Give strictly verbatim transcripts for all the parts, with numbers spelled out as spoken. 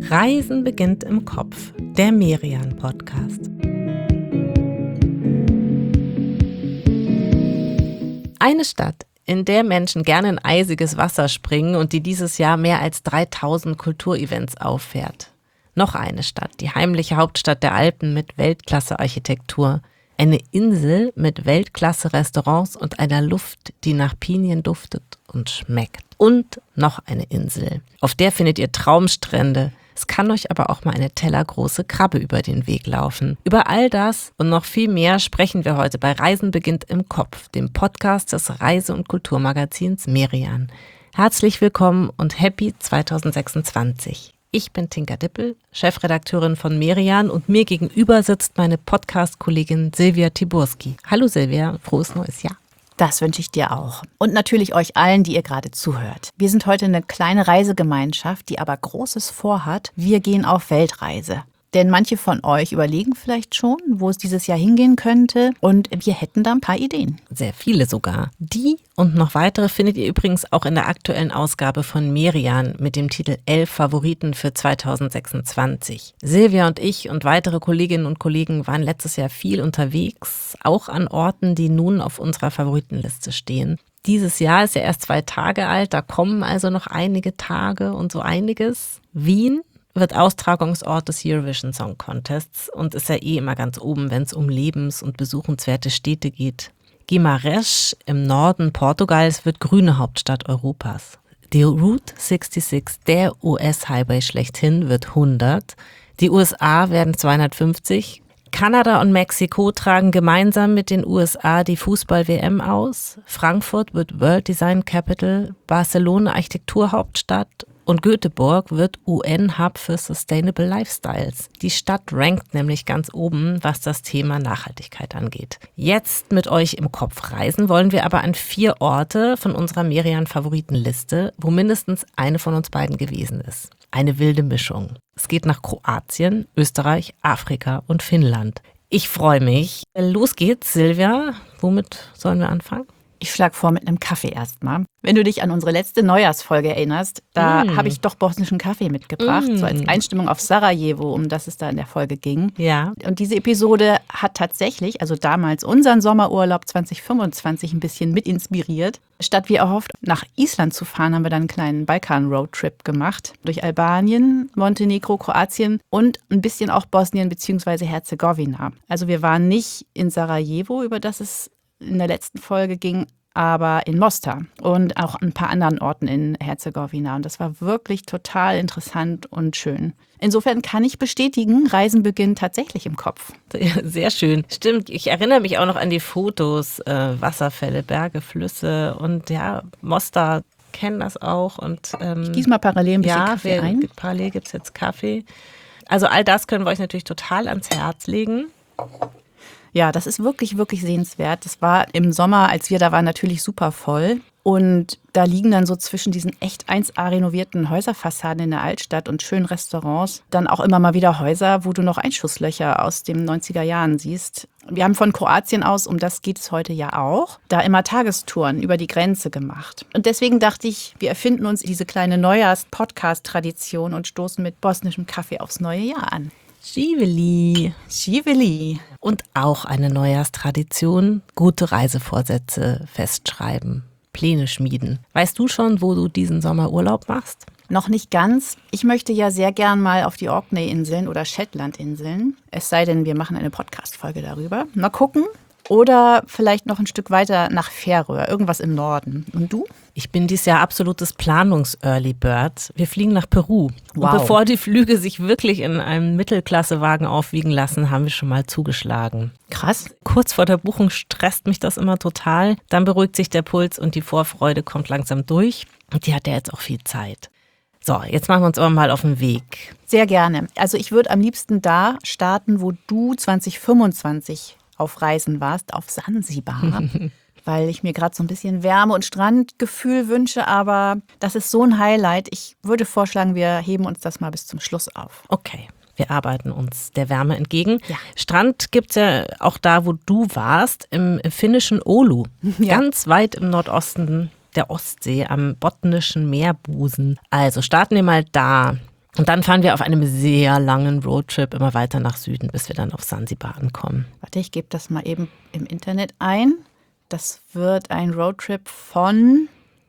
Reisen beginnt im Kopf, der Merian-Podcast. Eine Stadt, in der Menschen gerne in eisiges Wasser springen und die dieses Jahr mehr als dreitausend Kulturevents auffährt. Noch eine Stadt, die heimliche Hauptstadt der Alpen mit Weltklasse-Architektur. Eine Insel mit Weltklasse-Restaurants und einer Luft, die nach Pinien duftet und schmeckt. Und noch eine Insel. Auf der findet ihr Traumstrände. Es kann euch aber auch mal eine tellergroße Krabbe über den Weg laufen. Über all das und noch viel mehr sprechen wir heute bei Reisen beginnt im Kopf, dem Podcast des Reise- und Kulturmagazins Merian. Herzlich willkommen und happy zwanzig sechsundzwanzig. Ich bin Tinka Dippel, Chefredakteurin von Merian und mir gegenüber sitzt meine Podcast-Kollegin Silvia Tiburski. Hallo Silvia, frohes neues Jahr. Das wünsche ich dir auch. Und natürlich euch allen, die ihr gerade zuhört. Wir sind heute eine kleine Reisegemeinschaft, die aber Großes vorhat. Wir gehen auf Weltreise. Denn manche von euch überlegen vielleicht schon, wo es dieses Jahr hingehen könnte. Und wir hätten da ein paar Ideen. Sehr viele sogar. Die und noch weitere findet ihr übrigens auch in der aktuellen Ausgabe von Merian mit dem Titel elf Favoriten für zwanzig sechsundzwanzig. Silvia und ich und weitere Kolleginnen und Kollegen waren letztes Jahr viel unterwegs, auch an Orten, die nun auf unserer Favoritenliste stehen. Dieses Jahr ist ja erst zwei Tage alt, da kommen also noch einige Tage und so einiges. Wien wird Austragungsort des Eurovision Song Contests und ist ja eh immer ganz oben, wenn es um lebens- und besuchenswerte Städte geht. Guimarães im Norden Portugals wird grüne Hauptstadt Europas. Die Route sechsundsechzig, der U S-Highway schlechthin, wird hundert. Die U S A werden zweihundertfünfzig. Kanada und Mexiko tragen gemeinsam mit den U S A die Fußball-W M aus. Frankfurt wird World Design Capital, Barcelona Architekturhauptstadt und Göteborg wird U N-Hub für Sustainable Lifestyles. Die Stadt rankt nämlich ganz oben, was das Thema Nachhaltigkeit angeht. Jetzt mit euch im Kopf reisen wollen wir aber an vier Orte von unserer Merian-Favoritenliste, wo mindestens eine von uns beiden gewesen ist. Eine wilde Mischung. Es geht nach Kroatien, Österreich, Afrika und Finnland. Ich freue mich. Los geht's, Silvia. Womit sollen wir anfangen? Ich schlage vor mit einem Kaffee erstmal. Wenn du dich an unsere letzte Neujahrsfolge erinnerst, da mm. habe ich doch bosnischen Kaffee mitgebracht, mm. so als Einstimmung auf Sarajevo, um das es da in der Folge ging. Ja. Und diese Episode hat tatsächlich, also damals unseren Sommerurlaub zwanzig fünfundzwanzig ein bisschen mit inspiriert. Statt wie erhofft nach Island zu fahren, haben wir dann einen kleinen Balkan-Roadtrip gemacht. Durch Albanien, Montenegro, Kroatien und ein bisschen auch Bosnien bzw. Herzegowina. Also wir waren nicht in Sarajevo, über das es in der letzten Folge ging, aber in Mostar und auch an ein paar anderen Orten in Herzegowina. Und das war wirklich total interessant und schön. Insofern kann ich bestätigen, Reisen beginnt tatsächlich im Kopf. Sehr schön. Stimmt, ich erinnere mich auch noch an die Fotos, äh, Wasserfälle, Berge, Flüsse und ja, Mostar kennen das auch. Und, ähm, ich gieße mal parallel ein bisschen ja, Kaffee ein. Parallel gibt es jetzt Kaffee. Also all das können wir euch natürlich total ans Herz legen. Ja, das ist wirklich, wirklich sehenswert. Das war im Sommer, als wir da waren, natürlich super voll. Und da liegen dann so zwischen diesen echt eins A renovierten Häuserfassaden in der Altstadt und schönen Restaurants dann auch immer mal wieder Häuser, wo du noch Einschusslöcher aus den neunziger Jahren siehst. Wir haben von Kroatien aus, um das geht es heute ja auch, da immer Tagestouren über die Grenze gemacht. Und deswegen dachte ich, wir erfinden uns diese kleine Neujahrs-Podcast-Tradition und stoßen mit bosnischem Kaffee aufs neue Jahr an. Živeli. Živeli. Und auch eine Neujahrstradition, gute Reisevorsätze festschreiben, Pläne schmieden. Weißt du schon, wo du diesen Sommer Urlaub machst? Noch nicht ganz. Ich möchte ja sehr gern mal auf die Orkney-Inseln oder Shetland-Inseln. Es sei denn, wir machen eine Podcast-Folge darüber. Mal gucken. Oder vielleicht noch ein Stück weiter nach Färöer, irgendwas im Norden. Und du? Ich bin dieses Jahr absolutes Planungs-Early Bird. Wir fliegen nach Peru. Wow. Und bevor die Flüge sich wirklich in einem Mittelklassewagen aufwiegen lassen, haben wir schon mal zugeschlagen. Krass. Kurz vor der Buchung stresst mich das immer total. Dann beruhigt sich der Puls und die Vorfreude kommt langsam durch. Und die hat ja jetzt auch viel Zeit. So, jetzt machen wir uns aber mal auf den Weg. Sehr gerne. Also ich würde am liebsten da starten, wo du zwanzig fünfundzwanzig auf Reisen warst, auf Sansibar, weil ich mir gerade so ein bisschen Wärme- und Strandgefühl wünsche, aber das ist so ein Highlight. Ich würde vorschlagen, wir heben uns das mal bis zum Schluss auf. Okay, wir arbeiten uns der Wärme entgegen. Ja. Strand gibt es ja auch da, wo du warst, im finnischen Oulu, Ja. ganz weit im Nordosten der Ostsee, am botnischen Meerbusen. Also starten wir mal da. Und dann fahren wir auf einem sehr langen Roadtrip immer weiter nach Süden, bis wir dann auf Sansibar ankommen. Warte, ich gebe das mal eben im Internet ein. Das wird ein Roadtrip von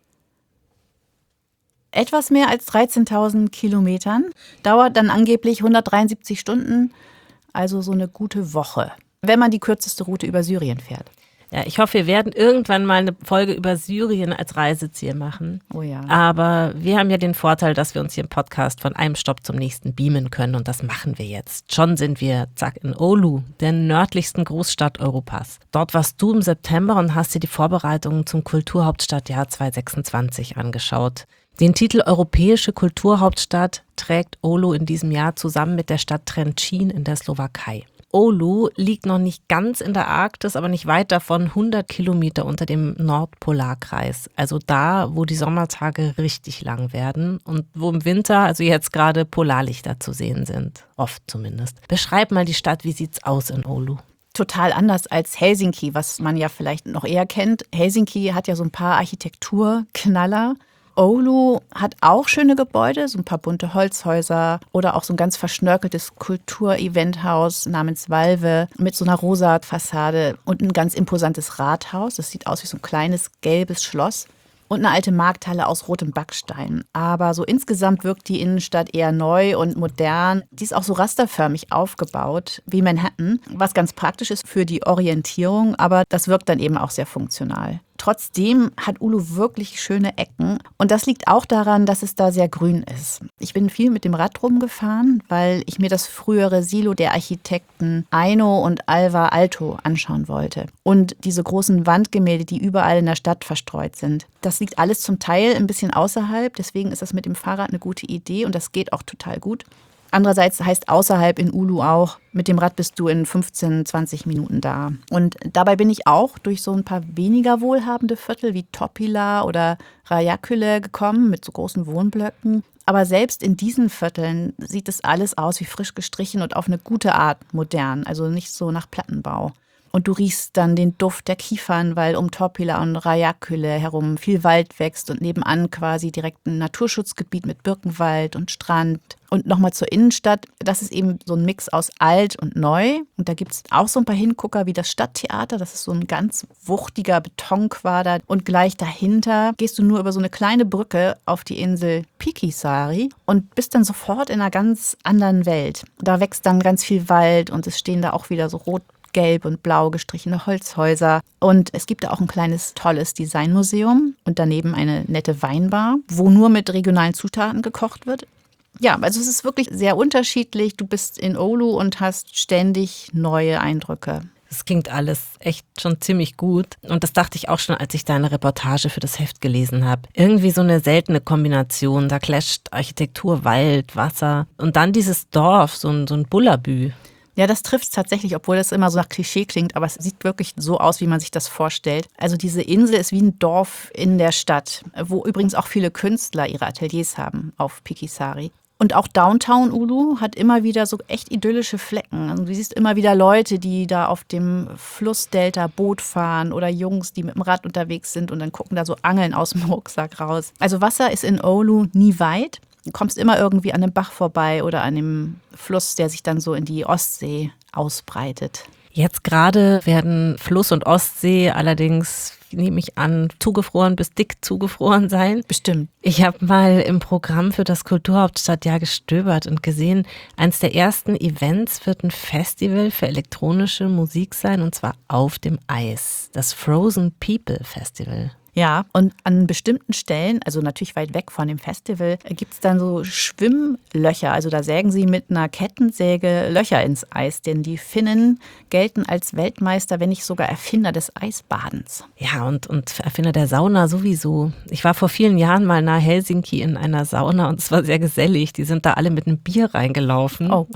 etwas mehr als dreizehntausend Kilometern. Dauert dann angeblich hundertdreiundsiebzig Stunden, also so eine gute Woche, wenn man die kürzeste Route über Syrien fährt. Ja, ich hoffe, wir werden irgendwann mal eine Folge über Syrien als Reiseziel machen. Oh ja. Aber wir haben ja den Vorteil, dass wir uns hier im Podcast von einem Stopp zum nächsten beamen können und das machen wir jetzt. Schon sind wir, zack, in Oulu, der nördlichsten Großstadt Europas. Dort warst du im September und hast dir die Vorbereitungen zum Kulturhauptstadtjahr zweitausendsechsundzwanzig angeschaut. Den Titel Europäische Kulturhauptstadt trägt Oulu in diesem Jahr zusammen mit der Stadt Trenčín in der Slowakei. Oulu liegt noch nicht ganz in der Arktis, aber nicht weit davon, hundert Kilometer unter dem Nordpolarkreis. Also da, wo die Sommertage richtig lang werden und wo im Winter, also jetzt gerade, Polarlichter zu sehen sind. Oft zumindest. Beschreib mal die Stadt, wie sieht's aus in Oulu? Total anders als Helsinki, was man ja vielleicht noch eher kennt. Helsinki hat ja so ein paar Architekturknaller. Oulu hat auch schöne Gebäude, so ein paar bunte Holzhäuser oder auch so ein ganz verschnörkeltes Kultureventhaus namens Valve mit so einer rosa Fassade und ein ganz imposantes Rathaus. Das sieht aus wie so ein kleines gelbes Schloss. Und eine alte Markthalle aus rotem Backstein. Aber so insgesamt wirkt die Innenstadt eher neu und modern. Die ist auch so rasterförmig aufgebaut wie Manhattan, was ganz praktisch ist für die Orientierung, aber das wirkt dann eben auch sehr funktional. Trotzdem hat Oulu wirklich schöne Ecken und das liegt auch daran, dass es da sehr grün ist. Ich bin viel mit dem Rad rumgefahren, weil ich mir das frühere Silo der Architekten Aino und Alvar Aalto anschauen wollte. Und diese großen Wandgemälde, die überall in der Stadt verstreut sind. Das liegt alles zum Teil ein bisschen außerhalb, deswegen ist das mit dem Fahrrad eine gute Idee und das geht auch total gut. Andererseits heißt außerhalb in Oulu auch, mit dem Rad bist du in fünfzehn, zwanzig Minuten da. Und dabei bin ich auch durch so ein paar weniger wohlhabende Viertel wie Toppila oder Rajapalö gekommen mit so großen Wohnblöcken. Aber selbst in diesen Vierteln sieht es alles aus wie frisch gestrichen und auf eine gute Art modern, also nicht so nach Plattenbau. Und du riechst dann den Duft der Kiefern, weil um Toppila und Rajapalö herum viel Wald wächst und nebenan quasi direkt ein Naturschutzgebiet mit Birkenwald und Strand. Und nochmal zur Innenstadt, das ist eben so ein Mix aus alt und neu. Und da gibt es auch so ein paar Hingucker wie das Stadttheater. Das ist so ein ganz wuchtiger Betonquader. Und gleich dahinter gehst du nur über so eine kleine Brücke auf die Insel Pikisaari und bist dann sofort in einer ganz anderen Welt. Da wächst dann ganz viel Wald und es stehen da auch wieder so rot, gelb und blau gestrichene Holzhäuser. Und es gibt da auch ein kleines, tolles Designmuseum und daneben eine nette Weinbar, wo nur mit regionalen Zutaten gekocht wird. Ja, also es ist wirklich sehr unterschiedlich. Du bist in Oulu und hast ständig neue Eindrücke. Das klingt alles echt schon ziemlich gut. Und das dachte ich auch schon, als ich deine Reportage für das Heft gelesen habe. Irgendwie so eine seltene Kombination. Da clasht Architektur, Wald, Wasser und dann dieses Dorf, so ein, so ein Bullabü. Ja, das trifft es tatsächlich, obwohl das immer so nach Klischee klingt, aber es sieht wirklich so aus, wie man sich das vorstellt. Also diese Insel ist wie ein Dorf in der Stadt, wo übrigens auch viele Künstler ihre Ateliers haben auf Pikisaari. Und auch Downtown Oulu hat immer wieder so echt idyllische Flecken. Also du siehst immer wieder Leute, die da auf dem Flussdelta Boot fahren oder Jungs, die mit dem Rad unterwegs sind und dann gucken da so Angeln aus dem Rucksack raus. Also Wasser ist in Oulu nie weit. Du kommst immer irgendwie an einem Bach vorbei oder an einem Fluss, der sich dann so in die Ostsee ausbreitet. Jetzt gerade werden Fluss und Ostsee allerdings, nehme ich an, zugefroren bis dick zugefroren sein. Bestimmt. Ich habe mal im Programm für das Kulturhauptstadtjahr gestöbert und gesehen, eins der ersten Events wird ein Festival für elektronische Musik sein und zwar auf dem Eis. Das Frozen People Festival. Ja, und an bestimmten Stellen, also natürlich weit weg von dem Festival, gibt es dann so Schwimmlöcher. Also da sägen sie mit einer Kettensäge Löcher ins Eis, denn die Finnen gelten als Weltmeister, wenn nicht sogar Erfinder des Eisbadens. Ja, und, und Erfinder der Sauna sowieso. Ich war vor vielen Jahren mal nahe Helsinki in einer Sauna und es war sehr gesellig. Die sind da alle mit einem Bier reingelaufen. Oh.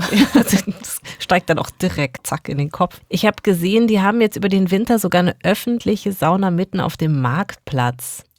Das steigt dann auch direkt, zack, in den Kopf. Ich habe gesehen, die haben jetzt über den Winter sogar eine öffentliche Sauna mitten auf dem Marktplatz.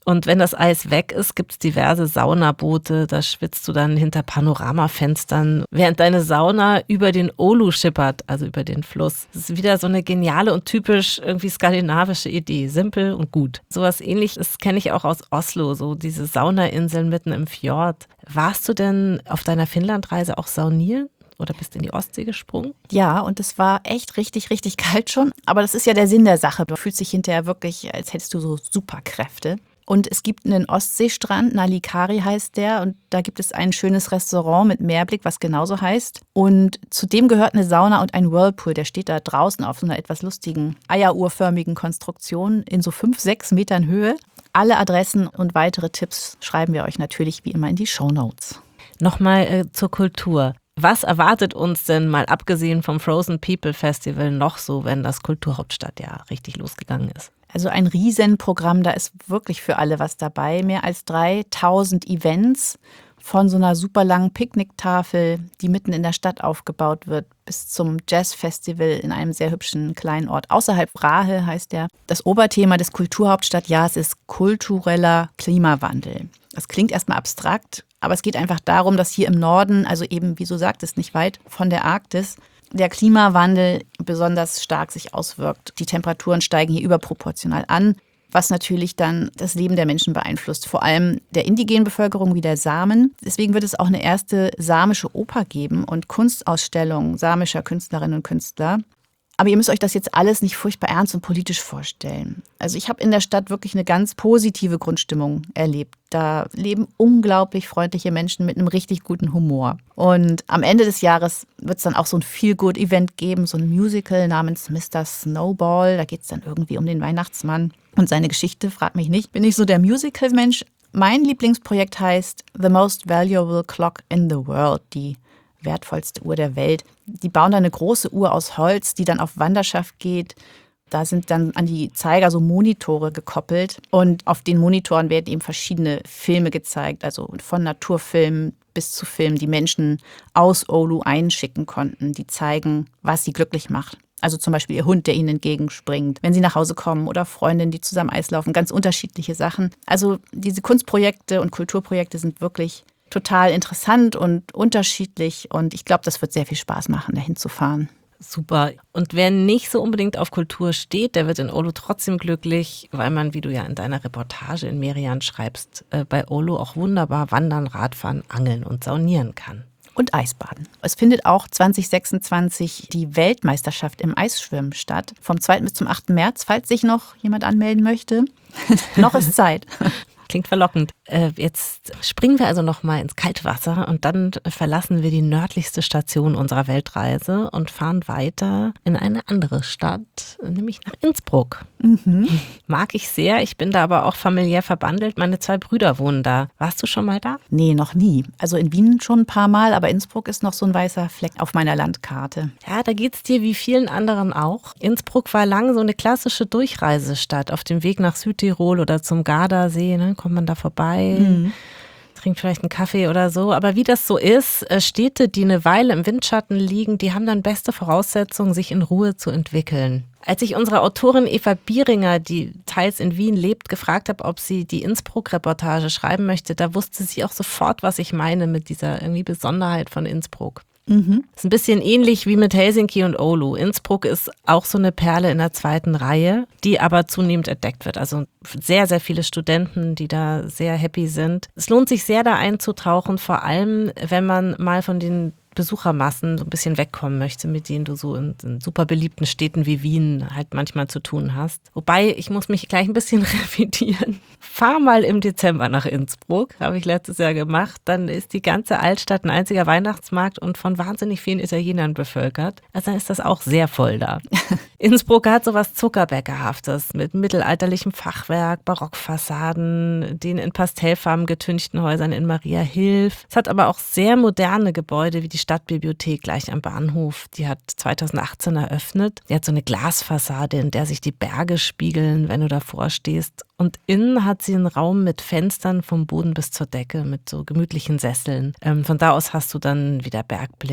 Und wenn das Eis weg ist, gibt es diverse Saunaboote. Da schwitzt du dann hinter Panoramafenstern, während deine Sauna über den Oulu schippert, also über den Fluss. Das ist wieder so eine geniale und typisch irgendwie skandinavische Idee. Simpel und gut. Sowas Ähnliches kenne ich auch aus Oslo, so diese Saunainseln mitten im Fjord. Warst du denn auf deiner Finnlandreise auch saunieren? Oder bist in die Ostsee gesprungen? Ja, und es war echt richtig, richtig kalt schon. Aber das ist ja der Sinn der Sache. Du fühlst dich hinterher wirklich, als hättest du so Superkräfte. Und es gibt einen Ostseestrand, Nalikari heißt der. Und da gibt es ein schönes Restaurant mit Meerblick, was genauso heißt. Und zudem gehört eine Sauna und ein Whirlpool. Der steht da draußen auf so einer etwas lustigen, eieruhrförmigen Konstruktion in so fünf, sechs Metern Höhe. Alle Adressen und weitere Tipps schreiben wir euch natürlich wie immer in die Shownotes. Nochmal äh, zur Kultur. Was erwartet uns denn mal abgesehen vom Frozen People Festival noch so, wenn das Kulturhauptstadtjahr richtig losgegangen ist? Also ein Riesenprogramm, da ist wirklich für alle was dabei. Mehr als dreitausend Events, von so einer super langen Picknicktafel, die mitten in der Stadt aufgebaut wird, bis zum Jazzfestival in einem sehr hübschen kleinen Ort. Außerhalb Rahe heißt der. Das Oberthema des Kulturhauptstadtjahres ist kultureller Klimawandel. Das klingt erstmal abstrakt, aber es geht einfach darum, dass hier im Norden, also eben, wie du sagtest, nicht weit von der Arktis, der Klimawandel besonders stark sich auswirkt. Die Temperaturen steigen hier überproportional an, was natürlich dann das Leben der Menschen beeinflusst, vor allem der indigenen Bevölkerung wie der Samen. Deswegen wird es auch eine erste samische Oper geben und Kunstausstellungen samischer Künstlerinnen und Künstler. Aber ihr müsst euch das jetzt alles nicht furchtbar ernst und politisch vorstellen. Also ich habe in der Stadt wirklich eine ganz positive Grundstimmung erlebt. Da leben unglaublich freundliche Menschen mit einem richtig guten Humor. Und am Ende des Jahres wird es dann auch so ein Feel-Good-Event geben, so ein Musical namens Mister Snowball. Da geht es dann irgendwie um den Weihnachtsmann und seine Geschichte, frag mich nicht. Bin ich so der Musical-Mensch? Mein Lieblingsprojekt heißt The Most Valuable Clock in the World, die wertvollste Uhr der Welt. Die bauen da eine große Uhr aus Holz, die dann auf Wanderschaft geht. Da sind dann an die Zeiger so Monitore gekoppelt und auf den Monitoren werden eben verschiedene Filme gezeigt, also von Naturfilmen bis zu Filmen, die Menschen aus Oulu einschicken konnten, die zeigen, was sie glücklich macht. Also zum Beispiel ihr Hund, der ihnen entgegenspringt, wenn sie nach Hause kommen oder Freundinnen, die zusammen Eis laufen, ganz unterschiedliche Sachen. Also diese Kunstprojekte und Kulturprojekte sind wirklich total interessant und unterschiedlich und ich glaube, das wird sehr viel Spaß machen, dahin zu fahren. Super. Und wer nicht so unbedingt auf Kultur steht, der wird in Oulu trotzdem glücklich, weil man, wie du ja in deiner Reportage in Merian schreibst, bei Oulu auch wunderbar wandern, Radfahren, angeln und saunieren kann. Und Eisbaden. Es findet auch zwanzig sechsundzwanzig die Weltmeisterschaft im Eisschwimmen statt. Vom zweiten bis zum achten März, falls sich noch jemand anmelden möchte. Noch ist Zeit. Klingt verlockend. Äh, jetzt springen wir also nochmal ins Kaltwasser und dann verlassen wir die nördlichste Station unserer Weltreise und fahren weiter in eine andere Stadt, nämlich nach Innsbruck. Mhm. Mag ich sehr, ich bin da aber auch familiär verbandelt. Meine zwei Brüder wohnen da. Warst du schon mal da? Nee, noch nie. Also in Wien schon ein paar Mal, aber Innsbruck ist noch so ein weißer Fleck auf meiner Landkarte. Ja, da geht's dir wie vielen anderen auch. Innsbruck war lange so eine klassische Durchreisestadt auf dem Weg nach Südtirol oder zum Gardasee, ne? Kommt man da vorbei, mhm. trinkt vielleicht einen Kaffee oder so. Aber wie das so ist, Städte, die eine Weile im Windschatten liegen, die haben dann beste Voraussetzungen, sich in Ruhe zu entwickeln. Als ich unsere Autorin Eva Bieringer, die teils in Wien lebt, gefragt habe, ob sie die Innsbruck-Reportage schreiben möchte, da wusste sie auch sofort, was ich meine mit dieser irgendwie Besonderheit von Innsbruck. Mhm. Ist ein bisschen ähnlich wie mit Helsinki und Oulu. Innsbruck ist auch so eine Perle in der zweiten Reihe, die aber zunehmend entdeckt wird. Also sehr, sehr viele Studenten, die da sehr happy sind. Es lohnt sich sehr, da einzutauchen, vor allem, wenn man mal von den Besuchermassen so ein bisschen wegkommen möchte, mit denen du so in, in super beliebten Städten wie Wien halt manchmal zu tun hast. Wobei, ich muss mich gleich ein bisschen revidieren. Fahr mal im Dezember nach Innsbruck, habe ich letztes Jahr gemacht. Dann ist die ganze Altstadt ein einziger Weihnachtsmarkt und von wahnsinnig vielen Italienern bevölkert. Also dann ist das auch sehr voll da. Innsbruck hat sowas Zuckerbäckerhaftes mit mittelalterlichem Fachwerk, Barockfassaden, den in Pastellfarben getünchten Häusern in Mariahilf. Es hat aber auch sehr moderne Gebäude wie die Stadtbibliothek gleich am Bahnhof. Die hat zweitausendachtzehn eröffnet. Die hat so eine Glasfassade, in der sich die Berge spiegeln, wenn du davor stehst. Und innen hat sie einen Raum mit Fenstern vom Boden bis zur Decke mit so gemütlichen Sesseln. Ähm, von da aus hast du dann wieder Bergblick.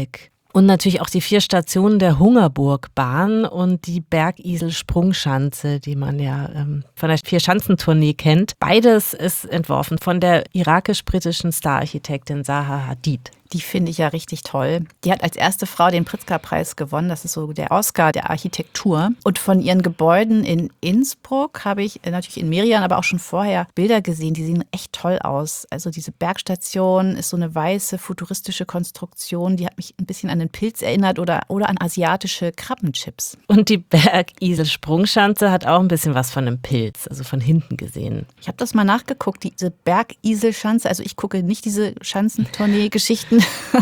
Und natürlich auch die vier Stationen der Hungerburgbahn und die Bergisel-Sprungschanze, die man ja ähm, von der Vier-Schanzentournee kennt. Beides ist entworfen von der irakisch-britischen Stararchitektin Zaha Hadid. Die finde ich ja richtig toll. Die hat als erste Frau den Pritzker-Preis gewonnen. Das ist so der Oscar der Architektur. Und von ihren Gebäuden in Innsbruck habe ich natürlich in Merian, aber auch schon vorher Bilder gesehen. Die sehen echt toll aus. Also diese Bergstation ist so eine weiße, futuristische Konstruktion. Die hat mich ein bisschen an den Pilz erinnert oder, oder an asiatische Krabbenchips. Und die Bergisel-Sprungschanze hat auch ein bisschen was von einem Pilz, also von hinten gesehen. Ich habe das mal nachgeguckt, diese Bergisel-Schanze. Also ich gucke nicht diese Schanzentournee-Geschichten.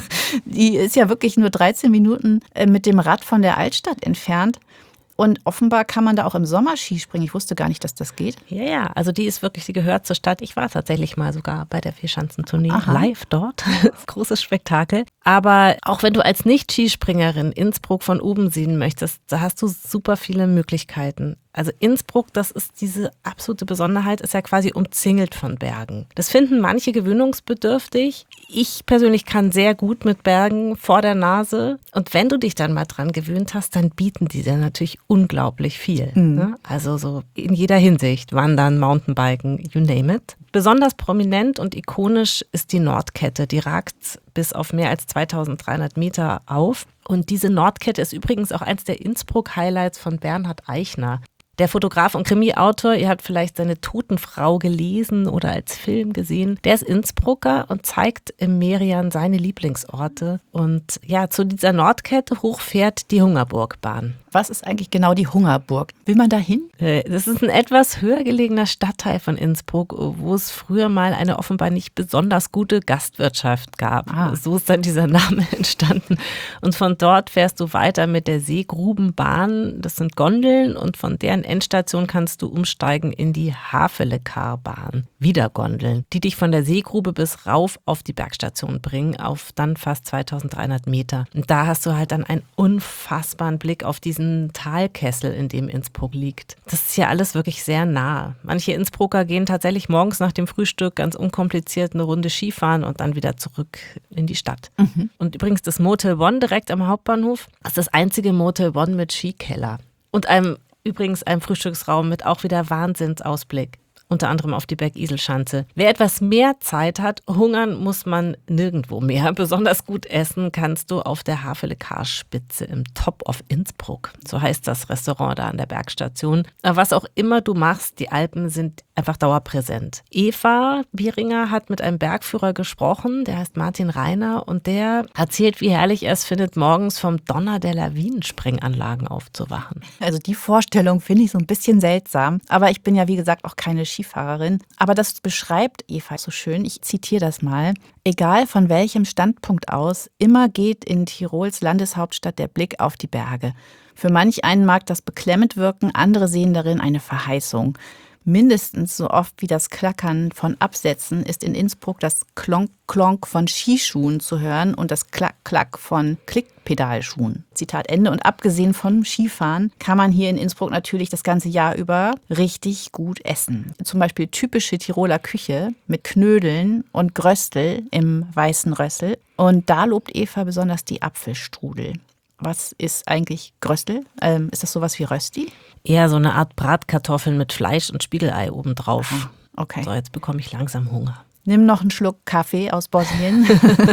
Die ist ja wirklich nur dreizehn Minuten mit dem Rad von der Altstadt entfernt. Und offenbar kann man da auch im Sommer Skispringen. Ich wusste gar nicht, dass das geht. Ja, ja, also die ist wirklich, die gehört zur Stadt. Ich war tatsächlich mal sogar bei der Vierschanzentournee live dort. Das ist ein großes Spektakel. Aber auch wenn du als Nicht-Skispringerin Innsbruck von oben sehen möchtest, da hast du super viele Möglichkeiten. Also Innsbruck, das ist diese absolute Besonderheit, ist ja quasi umzingelt von Bergen. Das finden manche gewöhnungsbedürftig. Ich persönlich kann sehr gut mit Bergen vor der Nase. Und wenn du dich dann mal dran gewöhnt hast, dann bieten die dir natürlich unglaublich viel. Mhm. Ne? Also so in jeder Hinsicht. Wandern, Mountainbiken, you name it. Besonders prominent und ikonisch ist die Nordkette. Die ragt bis auf mehr als zweitausenddreihundert Meter auf. Und diese Nordkette ist übrigens auch eins der Innsbruck-Highlights von Bernhard Eichner. Der Fotograf und Krimi-Autor, ihr habt vielleicht seine Totenfrau gelesen oder als Film gesehen, der ist Innsbrucker und zeigt im Merian seine Lieblingsorte. Und ja, zu dieser Nordkette hoch fährt die Hungerburgbahn. Was ist eigentlich genau die Hungerburg? Will man da hin? Das ist ein etwas höher gelegener Stadtteil von Innsbruck, wo es früher mal eine offenbar nicht besonders gute Gastwirtschaft gab. Ah. So ist dann dieser Name entstanden. Und von dort fährst du weiter mit der Seegrubenbahn. Das sind Gondeln und von deren Endstation kannst du umsteigen in die Havelekarbahn. Wieder Gondeln, die dich von der Seegrube bis rauf auf die Bergstation bringen, auf dann fast zweitausenddreihundert Meter. Und da hast du halt dann einen unfassbaren Blick auf diesen Talkessel, in dem Innsbruck liegt. Das ist ja alles wirklich sehr nah. Manche Innsbrucker gehen tatsächlich morgens nach dem Frühstück ganz unkompliziert eine Runde Skifahren und dann wieder zurück in die Stadt. Mhm. Und übrigens das Motel One direkt am Hauptbahnhof ist das einzige Motel One mit Skikeller. Und einem übrigens einem Frühstücksraum mit auch wieder Wahnsinnsausblick. Unter anderem auf die Bergiselschanze. Wer etwas mehr Zeit hat, hungern muss man nirgendwo mehr. Besonders gut essen kannst du auf der Havelekar-Spitze im Top of Innsbruck. So heißt das Restaurant da an der Bergstation. Aber was auch immer du machst, die Alpen sind einfach dauerpräsent. Eva Bieringer hat mit einem Bergführer gesprochen, der heißt Martin Reiner, und der erzählt, wie herrlich er es findet, morgens vom Donner der Lawinensprenganlagen aufzuwachen. Also die Vorstellung finde ich so ein bisschen seltsam. Aber ich bin ja, wie gesagt, auch keine Skifahrerin. Aber das beschreibt Eva so schön. Ich zitiere das mal. Egal von welchem Standpunkt aus, immer geht in Tirols Landeshauptstadt der Blick auf die Berge. Für manch einen mag das beklemmend wirken, andere sehen darin eine Verheißung. Mindestens so oft wie das Klackern von Absätzen ist in Innsbruck das Klonk-Klonk von Skischuhen zu hören und das Klack-Klack von Klickpedalschuhen. Zitat Ende. Und abgesehen vom Skifahren kann man hier in Innsbruck natürlich das ganze Jahr über richtig gut essen. Zum Beispiel typische Tiroler Küche mit Knödeln und Gröstel im weißen Rössel. Und da lobt Eva besonders die Apfelstrudel. Was ist eigentlich Gröstel? Ähm, ist das sowas wie Rösti? Eher so eine Art Bratkartoffeln mit Fleisch und Spiegelei obendrauf. Aha, okay. So, jetzt bekomme ich langsam Hunger. Nimm noch einen Schluck Kaffee aus Bosnien.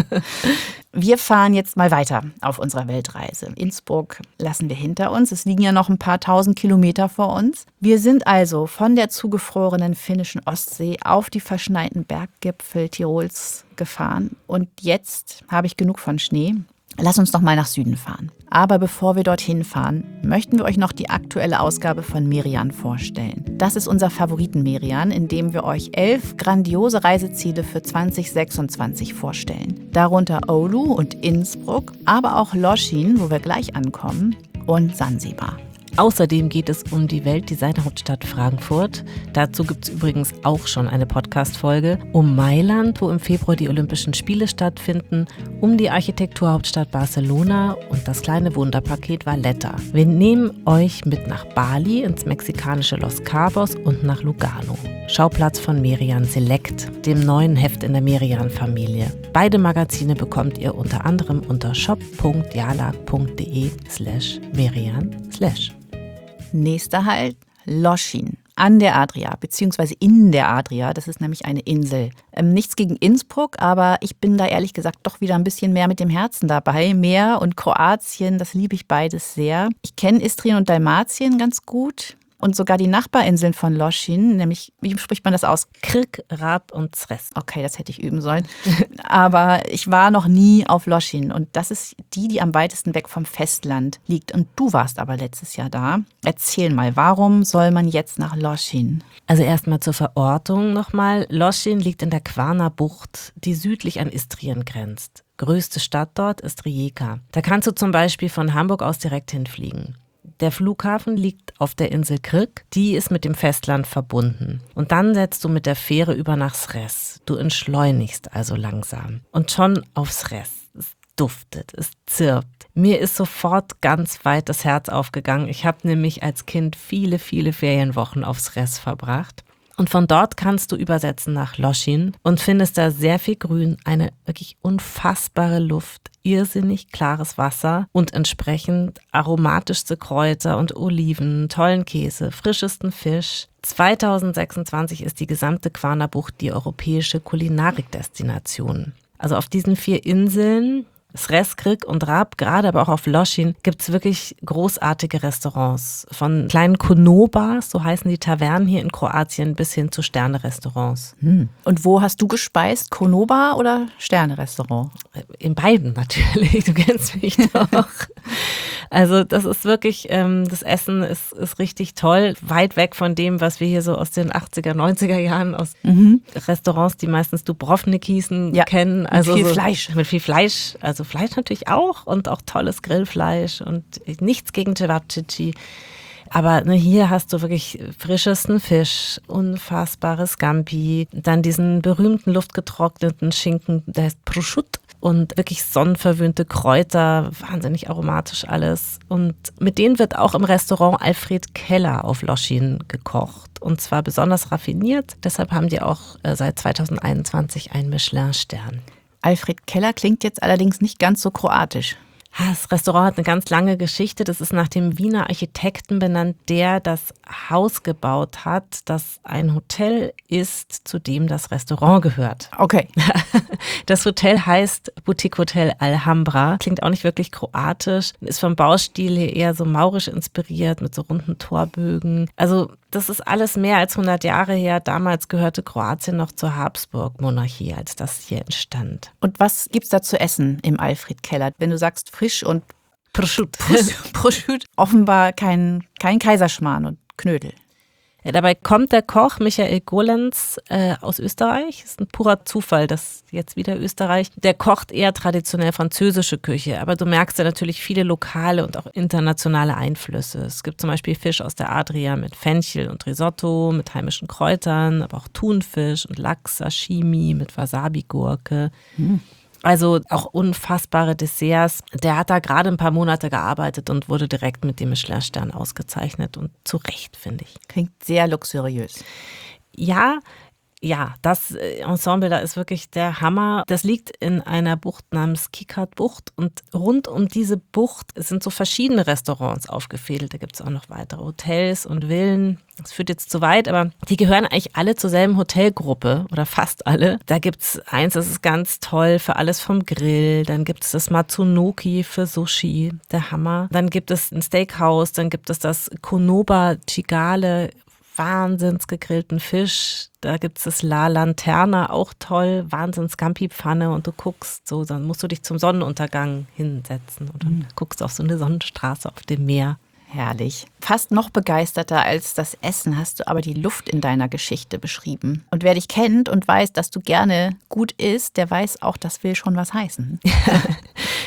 Wir fahren jetzt mal weiter auf unserer Weltreise. Innsbruck lassen wir hinter uns. Es liegen ja noch ein paar tausend Kilometer vor uns. Wir sind also von der zugefrorenen finnischen Ostsee auf die verschneiten Berggipfel Tirols gefahren. Und jetzt habe ich genug von Schnee. Lass uns noch mal nach Süden fahren. Aber bevor wir dorthin fahren, möchten wir euch noch die aktuelle Ausgabe von Merian vorstellen. Das ist unser Favoriten-Merian, in dem wir euch elf grandiose Reiseziele für zwanzig sechsundzwanzig vorstellen. Darunter Oulu und Innsbruck, aber auch Loschin, wo wir gleich ankommen, und Sansibar. Außerdem geht es um die Weltdesignhauptstadt Frankfurt. Dazu gibt es übrigens auch schon eine Podcast-Folge. Um Mailand, wo im Februar die Olympischen Spiele stattfinden. Um die Architekturhauptstadt Barcelona und das kleine Wunderpaket Valletta. Wir nehmen euch mit nach Bali, ins mexikanische Los Cabos und nach Lugano. Schauplatz von Merian Select, dem neuen Heft in der Merian-Familie. Beide Magazine bekommt ihr unter anderem unter shop.jalak.de slash Merian slash. Nächster Halt, Loschin an der Adria, beziehungsweise in der Adria. Das ist nämlich eine Insel. Ähm, nichts gegen Innsbruck, aber ich bin da ehrlich gesagt doch wieder ein bisschen mehr mit dem Herzen dabei. Meer und Kroatien, das liebe ich beides sehr. Ich kenne Istrien und Dalmatien ganz gut. Und sogar die Nachbarinseln von Loschin, nämlich, wie spricht man das aus? Krk, Rab und Zres. Okay, das hätte ich üben sollen. Aber ich war noch nie auf Loschin. Und das ist die, die am weitesten weg vom Festland liegt. Und du warst aber letztes Jahr da. Erzähl mal, warum soll man jetzt nach Loschin? Also erstmal zur Verortung nochmal. Loschin liegt in der Kvarner Bucht, die südlich an Istrien grenzt. Größte Stadt dort ist Rijeka. Da kannst du zum Beispiel von Hamburg aus direkt hinfliegen. Der Flughafen liegt auf der Insel Krk, die ist mit dem Festland verbunden. Und dann setzt du mit der Fähre über nach Zres. Du entschleunigst also langsam. Und schon auf Zres. Es duftet, es zirpt. Mir ist sofort ganz weit das Herz aufgegangen. Ich habe nämlich als Kind viele, viele Ferienwochen auf Zres verbracht. Und von dort kannst du übersetzen nach Loschin und findest da sehr viel Grün, eine wirklich unfassbare Luft, irrsinnig klares Wasser und entsprechend aromatischste Kräuter und Oliven, tollen Käse, frischesten Fisch. zweitausendsechsundzwanzig ist die gesamte Kvarner Bucht die europäische Kulinarikdestination. Also auf diesen vier Inseln, Zres, Krk und Rab, gerade aber auch auf Loschin, gibt es wirklich großartige Restaurants. Von kleinen Konobas, so heißen die Tavernen hier in Kroatien, bis hin zu Sterne-Restaurants. Hm. Und wo hast du gespeist? Konoba oder Sterne-Restaurant? In beiden natürlich, du kennst mich doch. Also das ist wirklich, ähm, das Essen ist, ist richtig toll, weit weg von dem, was wir hier so aus den achtziger, neunziger Jahren aus mhm. Restaurants, die meistens Dubrovnik hießen, ja, kennen. Also mit viel so, Fleisch. Mit viel Fleisch, also Fleisch natürlich auch und auch tolles Grillfleisch und nichts gegen Cevapcici. Aber ne, hier hast du wirklich frischesten Fisch, unfassbares Scampi, dann diesen berühmten luftgetrockneten Schinken, der heißt Prosciutto. Und wirklich sonnenverwöhnte Kräuter, wahnsinnig aromatisch alles. Und mit denen wird auch im Restaurant Alfred Keller auf Loschin gekocht. Und zwar besonders raffiniert. Deshalb haben die auch seit zweitausendeinundzwanzig einen Michelin-Stern. Alfred Keller klingt jetzt allerdings nicht ganz so kroatisch. Das Restaurant hat eine ganz lange Geschichte. Das ist nach dem Wiener Architekten benannt, der das Haus gebaut hat, das ein Hotel ist, zu dem das Restaurant gehört. Okay. Das Hotel heißt Boutique Hotel Alhambra. Klingt auch nicht wirklich kroatisch. Ist vom Baustil her eher so maurisch inspiriert mit so runden Torbögen. Also das ist alles mehr als hundert Jahre her. Damals gehörte Kroatien noch zur Habsburg-Monarchie, als das hier entstand. Und was gibt's da zu essen im Alfred Keller? Wenn du sagst frisch und Prosciutto. Prosciutto. Offenbar kein, kein Kaiserschmarrn und Knödel. Ja, dabei kommt der Koch Michael Golenz äh, aus Österreich. Ist ein purer Zufall, dass jetzt wieder Österreich. Der kocht eher traditionell französische Küche, aber du merkst ja natürlich viele lokale und auch internationale Einflüsse. Es gibt zum Beispiel Fisch aus der Adria mit Fenchel und Risotto, mit heimischen Kräutern, aber auch Thunfisch und Lachs, Sashimi mit Wasabi-Gurke. Hm. Also auch unfassbare Desserts. Der hat da gerade ein paar Monate gearbeitet und wurde direkt mit dem Michelin-Stern ausgezeichnet. Und zu Recht, finde ich. Klingt sehr luxuriös. Ja, ja, das Ensemble da ist wirklich der Hammer. Das liegt in einer Bucht namens Kikart-Bucht und rund um diese Bucht sind so verschiedene Restaurants aufgefädelt. Da gibt es auch noch weitere Hotels und Villen. Das führt jetzt zu weit, aber die gehören eigentlich alle zur selben Hotelgruppe oder fast alle. Da gibt es eins, das ist ganz toll für alles vom Grill. Dann gibt es das Matsunoki für Sushi, der Hammer. Dann gibt es ein Steakhouse, dann gibt es das Konoba Cigale, wahnsinns gegrillten Fisch. Da gibt es das La Lanterna, auch toll, wahnsinns Scampi-Pfanne und du guckst so, dann musst du dich zum Sonnenuntergang hinsetzen und dann mhm. guckst auf so eine Sonnenstraße auf dem Meer. Herrlich. Fast noch begeisterter als das Essen hast du aber die Luft in deiner Geschichte beschrieben. Und wer dich kennt und weiß, dass du gerne gut isst, der weiß auch, das will schon was heißen.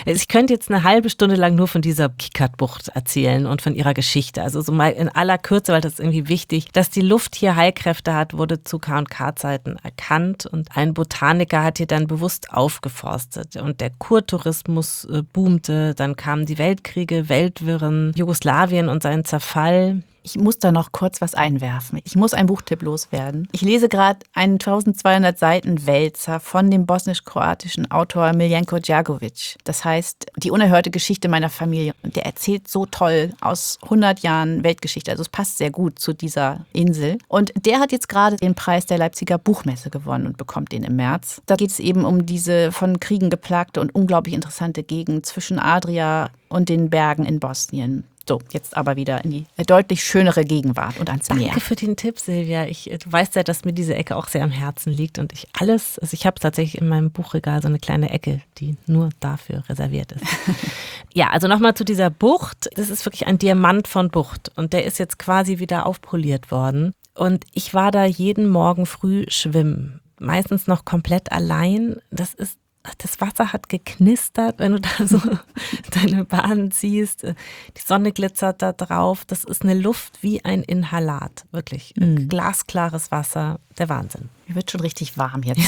Ich könnte jetzt eine halbe Stunde lang nur von dieser Kikkat-Bucht erzählen und von ihrer Geschichte. Also so mal in aller Kürze, weil das ist irgendwie wichtig. Dass die Luft hier Heilkräfte hat, wurde zu K und K-Zeiten erkannt. Und ein Botaniker hat hier dann bewusst aufgeforstet. Und der Kurtourismus äh, boomte. Dann kamen die Weltkriege, Weltwirren, Jugoslawien und sein Zerfall. Ich muss da noch kurz was einwerfen. Ich muss einen Buchtipp loswerden. Ich lese gerade einen eintausendzweihundert Seiten Wälzer von dem bosnisch-kroatischen Autor Miljenko Djagovic. Das heißt, die unerhörte Geschichte meiner Familie. Und der erzählt so toll aus hundert Jahren Weltgeschichte. Also es passt sehr gut zu dieser Insel. Und der hat jetzt gerade den Preis der Leipziger Buchmesse gewonnen und bekommt den im März. Da geht es eben um diese von Kriegen geplagte und unglaublich interessante Gegend zwischen Adria und den Bergen in Bosnien. So, jetzt aber wieder in die deutlich schönere Gegenwart und ans Meer. Danke für den Tipp, Silvia. Ich, du weißt ja, dass mir diese Ecke auch sehr am Herzen liegt und ich alles, also ich habe tatsächlich in meinem Buchregal so eine kleine Ecke, die nur dafür reserviert ist. Ja, also nochmal zu dieser Bucht. Das ist wirklich ein Diamant von Bucht und der ist jetzt quasi wieder aufpoliert worden. Und ich war da jeden Morgen früh schwimmen, meistens noch komplett allein. Das ist Das Wasser hat geknistert, wenn du da so deine Bahn ziehst. Die Sonne glitzert da drauf. Das ist eine Luft wie ein Inhalat. Wirklich. Mhm. Glasklares Wasser. Der Wahnsinn. Mir wird schon richtig warm jetzt.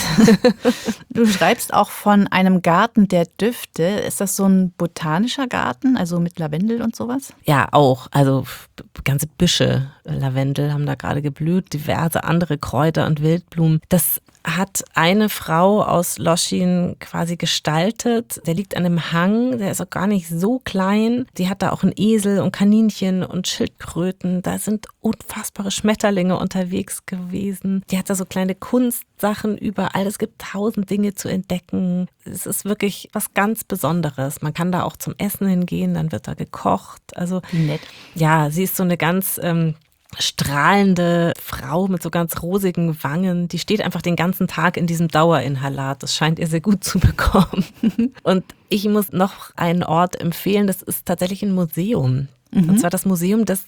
Du schreibst auch von einem Garten der Düfte. Ist das so ein botanischer Garten, also mit Lavendel und sowas? Ja, auch. Also ganze Büsche Lavendel haben da gerade geblüht. Diverse andere Kräuter und Wildblumen. Das hat eine Frau aus Loschin quasi gestaltet. Der liegt an einem Hang, der ist auch gar nicht so klein. Die hat da auch einen Esel und Kaninchen und Schildkröten. Da sind unfassbare Schmetterlinge unterwegs gewesen. Die hat da so kleine Kunstsachen überall. Es gibt tausend Dinge zu entdecken. Es ist wirklich was ganz Besonderes. Man kann da auch zum Essen hingehen, dann wird da gekocht. Also nett. Ja, sie ist so eine ganz ähm, strahlende Frau mit so ganz rosigen Wangen, die steht einfach den ganzen Tag in diesem Dauerinhalat. Das scheint ihr sehr gut zu bekommen. Und ich muss noch einen Ort empfehlen, das ist tatsächlich ein Museum. Mhm. Und zwar das Museum des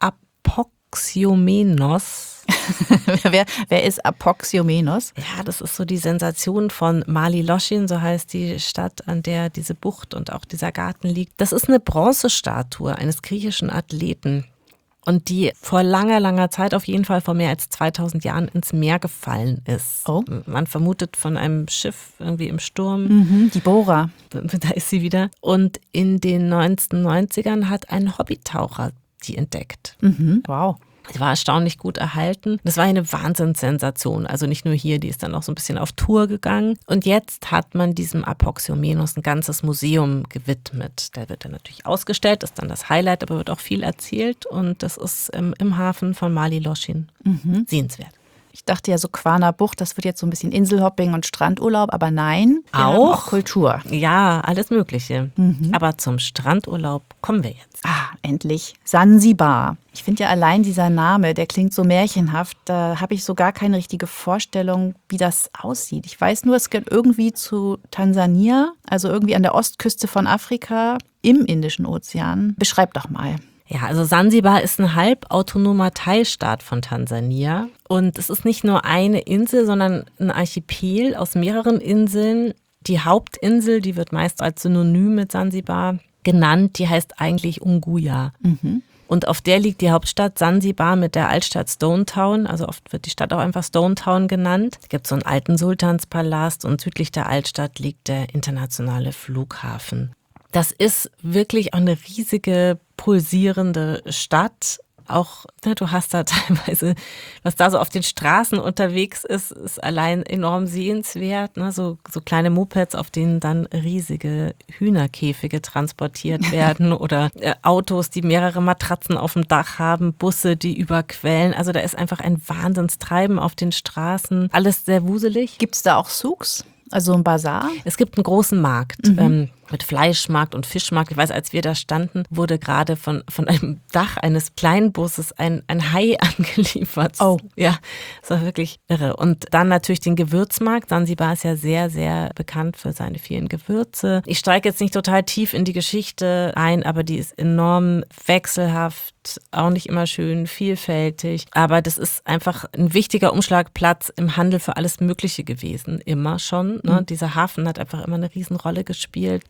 Apoxiomenos. wer, wer ist Apoxiomenos? Ja, das ist so die Sensation von Mali Loschin, so heißt die Stadt, an der diese Bucht und auch dieser Garten liegt. Das ist eine Bronzestatue eines griechischen Athleten. Und die vor langer, langer Zeit, auf jeden Fall vor mehr als zweitausend Jahren, ins Meer gefallen ist. Oh. Man vermutet von einem Schiff irgendwie im Sturm. Mhm, die Bora. Da ist sie wieder. Und in den neunzehnhundertneunzigern hat ein Hobbytaucher die entdeckt. Mhm. Wow. Die war erstaunlich gut erhalten. Das war eine Wahnsinnssensation. Also nicht nur hier, die ist dann auch so ein bisschen auf Tour gegangen. Und jetzt hat man diesem Apoxiomenos ein ganzes Museum gewidmet. Der wird dann natürlich ausgestellt, ist dann das Highlight, aber wird auch viel erzählt. Und das ist im, im Hafen von Mali Loschin mhm. sehenswert. Ich dachte ja so Quaner Bucht, das wird jetzt so ein bisschen Inselhopping und Strandurlaub, aber nein, wir auch, haben auch Kultur. Ja, alles Mögliche. Mhm. Aber zum Strandurlaub kommen wir jetzt. Ah, endlich. Sansibar. Ich finde ja allein dieser Name, der klingt so märchenhaft. Da habe ich so gar keine richtige Vorstellung, wie das aussieht. Ich weiß nur, es geht irgendwie zu Tansania, also irgendwie an der Ostküste von Afrika im Indischen Ozean. Beschreib doch mal. Ja, also Sansibar ist ein halbautonomer Teilstaat von Tansania. Und es ist nicht nur eine Insel, sondern ein Archipel aus mehreren Inseln. Die Hauptinsel, die wird meist als Synonym mit Sansibar genannt, die heißt eigentlich Unguja. Mhm. Und auf der liegt die Hauptstadt Sansibar mit der Altstadt Stone Town. Also oft wird die Stadt auch einfach Stone Town genannt. Es gibt so einen alten Sultanspalast und südlich der Altstadt liegt der internationale Flughafen. Das ist wirklich auch eine riesige, pulsierende Stadt. Auch, ne, du hast da teilweise, was da so auf den Straßen unterwegs ist, ist allein enorm sehenswert. Ne? So, so kleine Mopeds, auf denen dann riesige Hühnerkäfige transportiert werden oder äh, Autos, die mehrere Matratzen auf dem Dach haben, Busse, die überquellen. Also da ist einfach ein Wahnsinnstreiben auf den Straßen. Alles sehr wuselig. Gibt es da auch Souks? Also ein Bazar? Es gibt einen großen Markt. Mhm. Ähm, mit Fleischmarkt und Fischmarkt. Ich weiß, als wir da standen, wurde gerade von, von einem Dach eines Kleinbusses ein, ein Hai angeliefert. Oh. Ja, das war wirklich irre. Und dann natürlich den Gewürzmarkt. Sansibar ist ja sehr, sehr bekannt für seine vielen Gewürze. Ich steige jetzt nicht total tief in die Geschichte ein, aber die ist enorm wechselhaft, auch nicht immer schön, vielfältig. Aber das ist einfach ein wichtiger Umschlagplatz im Handel für alles Mögliche gewesen, immer schon. Ne? Mhm. Dieser Hafen hat einfach immer eine Riesenrolle gespielt.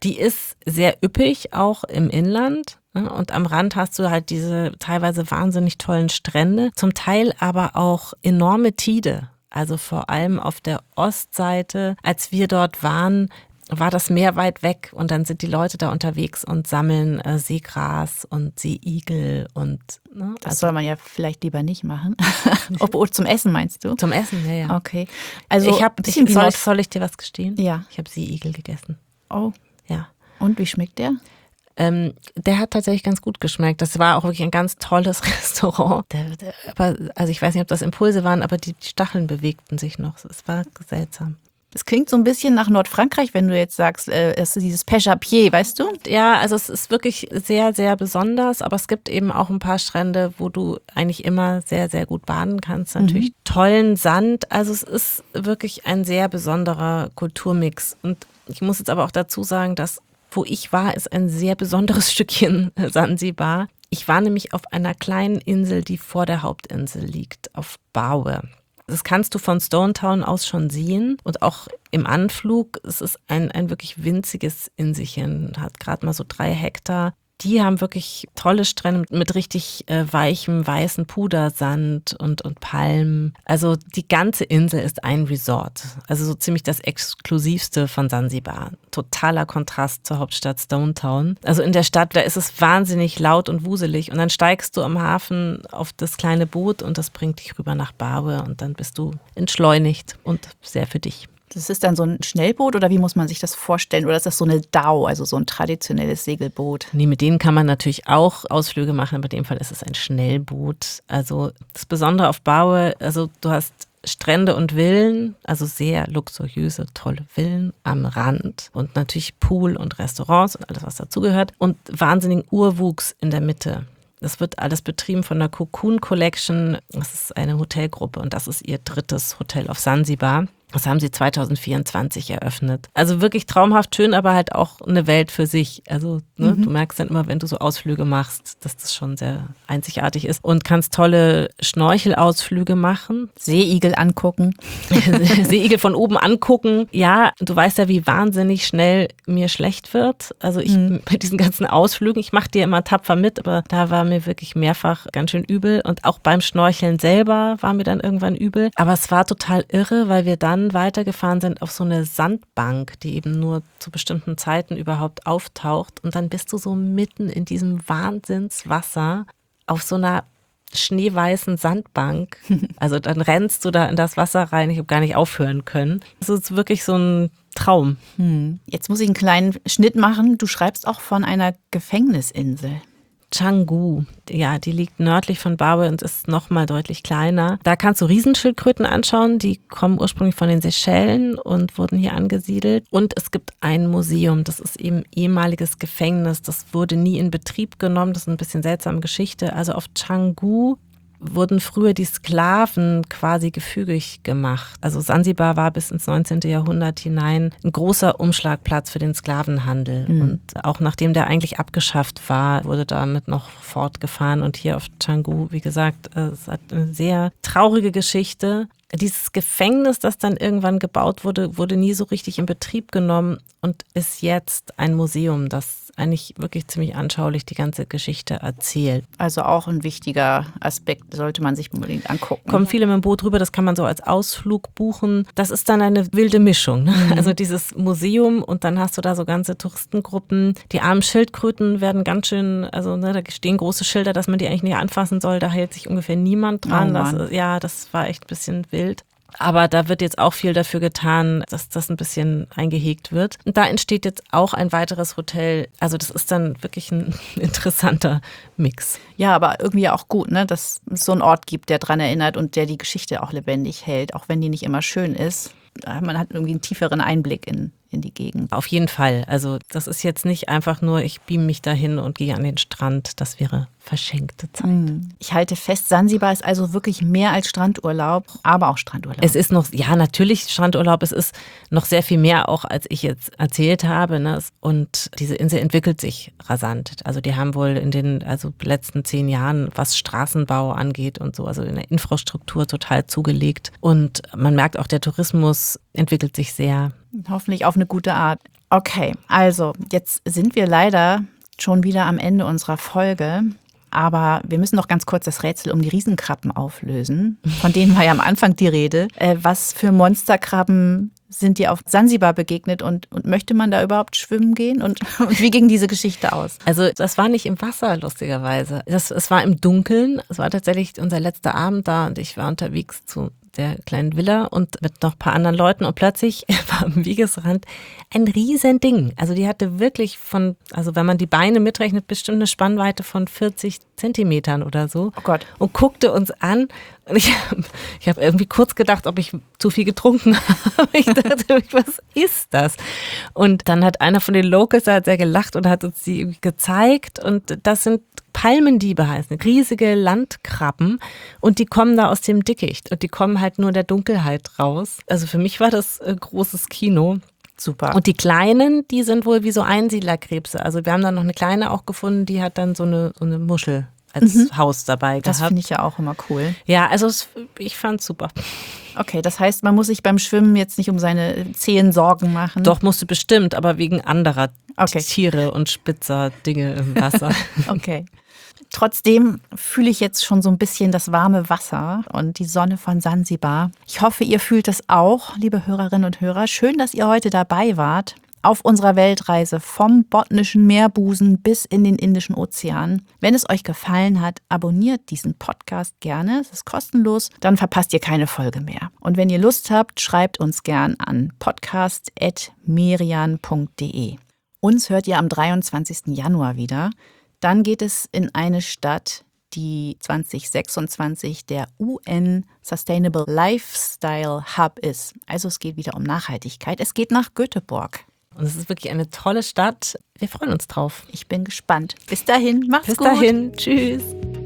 Die ist sehr üppig, auch im Inland. Und am Rand hast du halt diese teilweise wahnsinnig tollen Strände, zum Teil aber auch enorme Tide. Also vor allem auf der Ostseite, als wir dort waren, war das Meer weit weg und dann sind die Leute da unterwegs und sammeln äh, Seegras und Seeigel und ne, das also soll man ja vielleicht lieber nicht machen. Ob, oder zum Essen meinst du? Zum Essen, ja, ja. Okay. Also ich hab, ein bisschen ich, wie soll, Nord- soll ich dir was gestehen? Ja. Ich habe Seeigel gegessen. Oh. Ja. Und wie schmeckt der? Ähm, der hat tatsächlich ganz gut geschmeckt. Das war auch wirklich ein ganz tolles Restaurant. Der, der, aber, also ich weiß nicht, ob das Impulse waren, aber die, die Stacheln bewegten sich noch. Es war seltsam. Es klingt so ein bisschen nach Nordfrankreich, wenn du jetzt sagst, äh, es ist dieses Pêche à pied, weißt du? Ja, also es ist wirklich sehr, sehr besonders, aber es gibt eben auch ein paar Strände, wo du eigentlich immer sehr, sehr gut baden kannst. Natürlich mhm. tollen Sand. Also es ist wirklich ein sehr besonderer Kulturmix. Und ich muss jetzt aber auch dazu sagen, dass wo ich war, ist ein sehr besonderes Stückchen Sansibar. Ich war nämlich auf einer kleinen Insel, die vor der Hauptinsel liegt, auf Baue. Das kannst du von Stone Town aus schon sehen und auch im Anflug. Es ist ein, ein wirklich winziges Inselchen, hat gerade mal so drei Hektar. Die haben wirklich tolle Strände mit richtig äh, weichem, weißen Pudersand und, und Palmen. Also die ganze Insel ist ein Resort. Also so ziemlich das Exklusivste von Sansibar. Totaler Kontrast zur Hauptstadt Stone Town. Also in der Stadt, da ist es wahnsinnig laut und wuselig. Und dann steigst du am Hafen auf das kleine Boot und das bringt dich rüber nach Bawe. Und dann bist du entschleunigt und sehr für dich. Das ist dann so ein Schnellboot oder wie muss man sich das vorstellen? Oder ist das so eine Dau, also so ein traditionelles Segelboot? Nee, mit denen kann man natürlich auch Ausflüge machen, aber in dem Fall ist es ein Schnellboot. Also das Besondere auf Baue, also du hast Strände und Villen, also sehr luxuriöse, tolle Villen am Rand und natürlich Pool und Restaurants und alles, was dazugehört und wahnsinnigen Urwuchs in der Mitte. Das wird alles betrieben von der Cocoon Collection. Das ist eine Hotelgruppe und das ist ihr drittes Hotel auf Sansibar. Das haben sie zwanzig vierundzwanzig eröffnet. Also wirklich traumhaft schön, aber halt auch eine Welt für sich. Also ne, mhm. du merkst dann immer, wenn du so Ausflüge machst, dass das schon sehr einzigartig ist. Und kannst tolle Schnorchelausflüge machen. Seeigel angucken. Seeigel von oben angucken. Ja, du weißt ja, wie wahnsinnig schnell mir schlecht wird. Also ich mhm. bei diesen ganzen Ausflügen, ich mache dir immer tapfer mit, aber da war mir wirklich mehrfach ganz schön übel. Und auch beim Schnorcheln selber war mir dann irgendwann übel. Aber es war total irre, weil wir dann weitergefahren sind auf so eine Sandbank, die eben nur zu bestimmten Zeiten überhaupt auftaucht. Und dann bist du so mitten in diesem Wahnsinnswasser auf so einer schneeweißen Sandbank. Also dann rennst du da in das Wasser rein. Ich habe gar nicht aufhören können. Das ist wirklich so ein Traum. Hm. Jetzt muss ich einen kleinen Schnitt machen. Du schreibst auch von einer Gefängnisinsel. Canggu, ja, die liegt nördlich von Bawe und ist nochmal deutlich kleiner. Da kannst du Riesenschildkröten anschauen, die kommen ursprünglich von den Seychellen und wurden hier angesiedelt. Und es gibt ein Museum, das ist eben ehemaliges Gefängnis, das wurde nie in Betrieb genommen, das ist ein bisschen seltsame Geschichte. Also auf Canggu wurden früher die Sklaven quasi gefügig gemacht. Also Sansibar war bis ins neunzehnte Jahrhundert hinein ein großer Umschlagplatz für den Sklavenhandel. Mhm. Und auch nachdem der eigentlich abgeschafft war, wurde damit noch fortgefahren. Und hier auf Canggu, wie gesagt, es hat eine sehr traurige Geschichte. Dieses Gefängnis, das dann irgendwann gebaut wurde, wurde nie so richtig in Betrieb genommen und ist jetzt ein Museum, das eigentlich wirklich ziemlich anschaulich die ganze Geschichte erzählt. Also auch ein wichtiger Aspekt, sollte man sich unbedingt angucken. Kommen viele mit dem Boot rüber, das kann man so als Ausflug buchen. Das ist dann eine wilde Mischung. Ne? Mhm. Also dieses Museum und dann hast du da so ganze Touristengruppen. Die armen Schildkröten werden ganz schön, also ne, da stehen große Schilder, dass man die eigentlich nicht anfassen soll. Da hält sich ungefähr niemand dran. Oh das, ja, das war echt ein bisschen wild. Aber da wird jetzt auch viel dafür getan, dass das ein bisschen eingehegt wird. Und da entsteht jetzt auch ein weiteres Hotel. Also das ist dann wirklich ein interessanter Mix. Ja, aber irgendwie auch gut, ne, dass es so einen Ort gibt, der dran erinnert und der die Geschichte auch lebendig hält, auch wenn die nicht immer schön ist. Man hat irgendwie einen tieferen Einblick in, in die Gegend. Auf jeden Fall. Also das ist jetzt nicht einfach nur, ich beam mich dahin und gehe an den Strand. Das wäre verschenkte Zeit. Ich halte fest, Sansibar ist also wirklich mehr als Strandurlaub, aber auch Strandurlaub. Es ist noch, ja natürlich Strandurlaub, es ist noch sehr viel mehr auch, als ich jetzt erzählt habe. Ne? Und diese Insel entwickelt sich rasant. Also die haben wohl in den also letzten zehn Jahren, was Straßenbau angeht und so, also in der Infrastruktur total zugelegt. Und man merkt auch, der Tourismus entwickelt sich sehr. Hoffentlich auf eine gute Art. Okay, also jetzt sind wir leider schon wieder am Ende unserer Folge. Aber wir müssen noch ganz kurz das Rätsel um die Riesenkrabben auflösen. Von denen war ja am Anfang die Rede. Äh, was für Monsterkrabben sind dir auf Sansibar begegnet und, und möchte man da überhaupt schwimmen gehen? Und, und wie ging diese Geschichte aus? Also das war nicht im Wasser, lustigerweise. Das, es war im Dunkeln. Es war tatsächlich unser letzter Abend da und ich war unterwegs zu der kleinen Villa und mit noch ein paar anderen Leuten und plötzlich war am Wegesrand ein riesen Ding. Also die hatte wirklich von, also wenn man die Beine mitrechnet, bestimmt eine Spannweite von vierzig Zentimetern oder so. Oh Gott. Und guckte uns an und ich habe ich hab irgendwie kurz gedacht, ob ich zu viel getrunken habe. Ich dachte, was ist das? Und dann hat einer von den Locals, da hat sehr gelacht und hat uns die irgendwie gezeigt und das sind Palmendiebe heißen, riesige Landkrabben und die kommen da aus dem Dickicht und die kommen halt nur in der Dunkelheit raus. Also für mich war das äh, großes Kino. Super. Und die Kleinen, die sind wohl wie so Einsiedlerkrebse. Also wir haben dann noch eine kleine auch gefunden, die hat dann so eine, so eine Muschel als mhm. Haus dabei gehabt. Das finde ich ja auch immer cool. Ja, also es, ich fand's super. Okay, das heißt, man muss sich beim Schwimmen jetzt nicht um seine Zehen Sorgen machen? Doch, musst du bestimmt, aber wegen anderer okay. Tiere und spitzer Dinge im Wasser. Okay. Trotzdem fühle ich jetzt schon so ein bisschen das warme Wasser und die Sonne von Sansibar. Ich hoffe, ihr fühlt das auch, liebe Hörerinnen und Hörer. Schön, dass ihr heute dabei wart auf unserer Weltreise vom botnischen Meerbusen bis in den Indischen Ozean. Wenn es euch gefallen hat, abonniert diesen Podcast gerne. Es ist kostenlos, dann verpasst ihr keine Folge mehr. Und wenn ihr Lust habt, schreibt uns gern an podcast at merian punkt de. Uns hört ihr am dreiundzwanzigsten Januar wieder. Dann geht es in eine Stadt, die zwanzig sechsundzwanzig der U N Sustainable Lifestyle Hub ist. Also es geht wieder um Nachhaltigkeit. Es geht nach Göteborg. Und es ist wirklich eine tolle Stadt. Wir freuen uns drauf. Ich bin gespannt. Bis dahin, macht's Bis gut. Bis dahin, tschüss.